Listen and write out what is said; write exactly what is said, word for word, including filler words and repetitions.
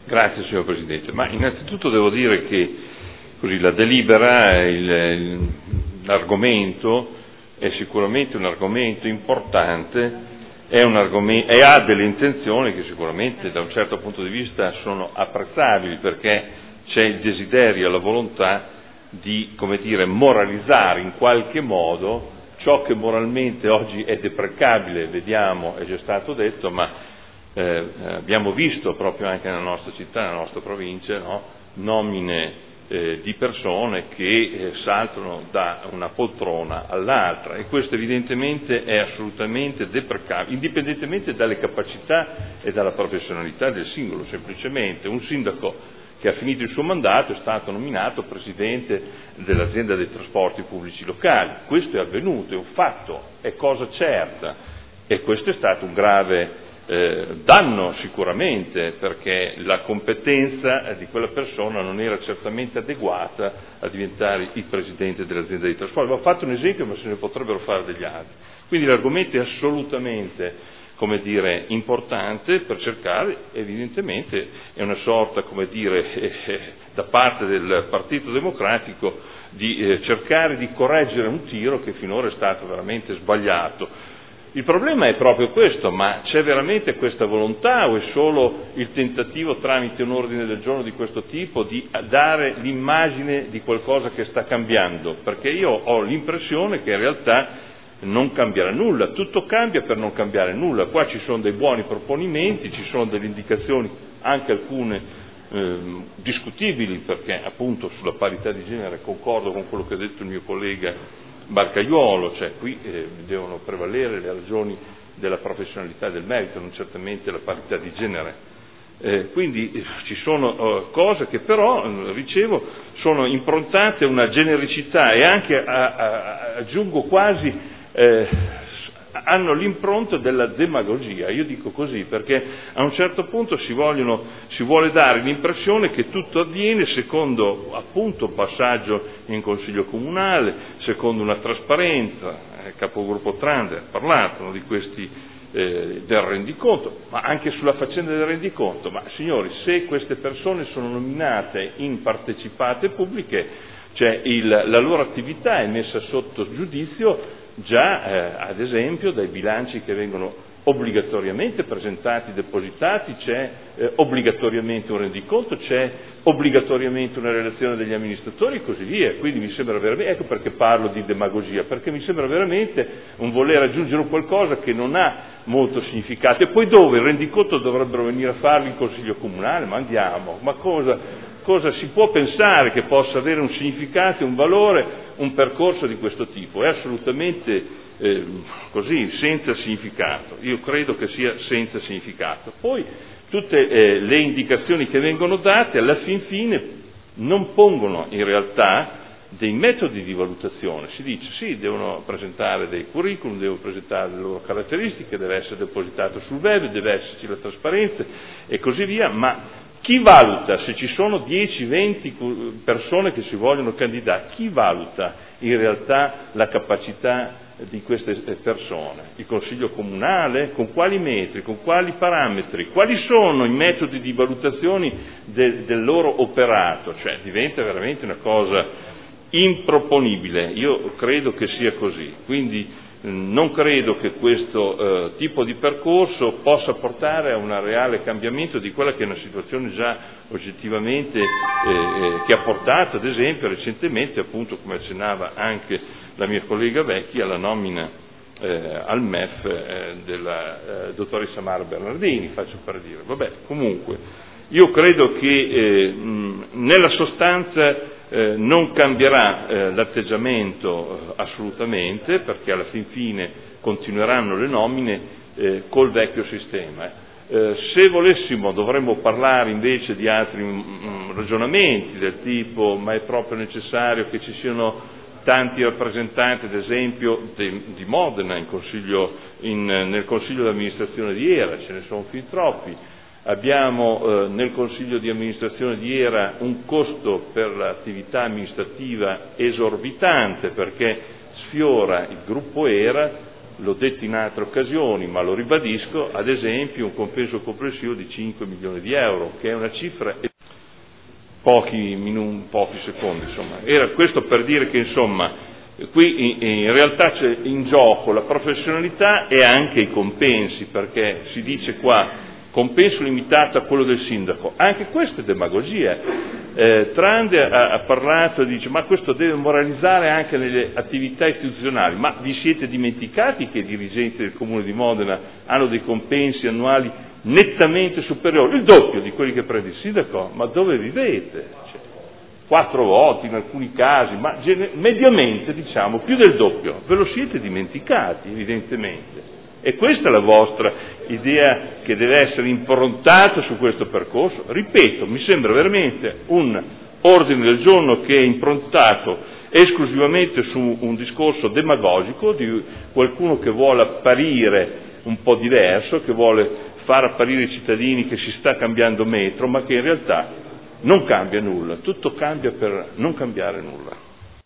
Grazie signor Presidente, ma innanzitutto devo dire che così, la delibera, il, l'argomento è sicuramente un argomento importante, è un argomento, e ha delle intenzioni che sicuramente da un certo punto di vista sono apprezzabili, perché c'è il desiderio, la volontà di, come dire, moralizzare in qualche modo ciò che moralmente oggi è deprecabile, vediamo, è già stato detto, ma Eh, abbiamo visto proprio anche nella nostra città, nella nostra provincia, no? nomine eh, di persone che eh, saltano da una poltrona all'altra, e questo evidentemente è assolutamente deprecabile, indipendentemente dalle capacità e dalla professionalità del singolo. Semplicemente un sindaco che ha finito il suo mandato è stato nominato presidente dell'azienda dei trasporti pubblici locali. Questo è avvenuto, è un fatto, è cosa certa, e questo è stato un grave Eh, danno sicuramente, perché la competenza di quella persona non era certamente adeguata a diventare il presidente dell'azienda di trasporto. Ho fatto un esempio, ma se ne potrebbero fare degli altri. Quindi l'argomento è assolutamente, come dire, importante per cercare, evidentemente è una sorta, come dire, eh, da parte del Partito Democratico di eh, cercare di correggere un tiro che finora è stato veramente sbagliato. Il problema è proprio questo, ma c'è veramente questa volontà o è solo il tentativo tramite un ordine del giorno di questo tipo di dare l'immagine di qualcosa che sta cambiando? Perché io ho l'impressione che in realtà non cambierà nulla, tutto cambia per non cambiare nulla. Qua ci sono dei buoni proponimenti, ci sono delle indicazioni, anche alcune eh, discutibili, perché appunto sulla parità di genere concordo con quello che ha detto il mio collega Barcaiuolo, cioè qui eh, devono prevalere le ragioni della professionalità e del merito, non certamente la parità di genere. Eh, quindi eh, ci sono eh, cose che però, eh, ricevo, sono improntate a una genericità e anche, a, a, aggiungo quasi, eh, hanno l'impronta della demagogia. Io dico così perché a un certo punto si, vogliono, si vuole dare l'impressione che tutto avviene secondo appunto passaggio in Consiglio Comunale, secondo una trasparenza. Il capogruppo Trande ha parlato, no, di questi eh, del rendiconto, ma anche sulla faccenda del rendiconto. Ma signori, se queste persone sono nominate in partecipate pubbliche, cioè il, la loro attività è messa sotto giudizio già eh, ad esempio dai bilanci che vengono obbligatoriamente presentati, depositati, c'è eh, obbligatoriamente un rendiconto, c'è obbligatoriamente una relazione degli amministratori e così via. Quindi mi sembra veramente, ecco perché parlo di demagogia, perché mi sembra veramente un voler aggiungere un qualcosa che non ha molto significato. E poi dove? Il rendiconto dovrebbero venire a farlo in Consiglio Comunale, ma andiamo, ma cosa... Cosa si può pensare che possa avere un significato, un valore, un percorso di questo tipo? È assolutamente eh, così, senza significato. Io credo che sia senza significato. Poi tutte eh, le indicazioni che vengono date alla fin fine non pongono in realtà dei metodi di valutazione. Si dice sì, devono presentare dei curriculum, devono presentare le loro caratteristiche, deve essere depositato sul web, deve esserci la trasparenza e così via, ma chi valuta se ci sono dieci venti persone che si vogliono candidare? Chi valuta in realtà la capacità di queste persone? Il Consiglio Comunale? Con quali metri? Con quali parametri? Quali sono i metodi di valutazione de, del loro operato? Cioè diventa veramente una cosa improponibile. Io credo che sia così. Quindi non credo che questo eh, tipo di percorso possa portare a un reale cambiamento di quella che è una situazione già oggettivamente eh, che ha portato ad esempio recentemente, appunto come accennava anche la mia collega Vecchi, alla nomina eh, al M E F eh, della eh, dottoressa Mara Bernardini, faccio per dire. Vabbè, comunque io credo che eh, mh, nella sostanza Eh, non cambierà eh, l'atteggiamento eh, assolutamente, perché alla fin fine continueranno le nomine eh, col vecchio sistema. Eh, se volessimo dovremmo parlare invece di altri mh, ragionamenti del tipo ma è proprio necessario che ci siano tanti rappresentanti, ad esempio de, di Modena in consiglio, in, nel consiglio di amministrazione di Era, ce ne sono fin troppi. Abbiamo eh, nel Consiglio di amministrazione di Era un costo per l'attività amministrativa esorbitante, perché sfiora il gruppo Era l'ho detto in altre occasioni, ma lo ribadisco, ad esempio un compenso complessivo di cinque milioni di euro, che è una cifra pochi, minun, pochi secondi, insomma. Era questo per dire che, insomma, qui in, in realtà c'è in gioco la professionalità e anche i compensi, perché si dice qua compenso limitato a quello del sindaco, anche questa è demagogia. Eh, Trande ha, ha parlato e dice ma questo deve moralizzare anche nelle attività istituzionali, ma vi siete dimenticati che i dirigenti del Comune di Modena hanno dei compensi annuali nettamente superiori, il doppio di quelli che prende il sindaco? Ma dove vivete? Cioè, quattro volte in alcuni casi, ma gene- mediamente diciamo più del doppio, ve lo siete dimenticati evidentemente. E questa è la vostra idea che deve essere improntata su questo percorso? Ripeto, mi sembra veramente un ordine del giorno che è improntato esclusivamente su un discorso demagogico di qualcuno che vuole apparire un po' diverso, che vuole far apparire i cittadini che si sta cambiando metro, ma che in realtà non cambia nulla, tutto cambia per non cambiare nulla.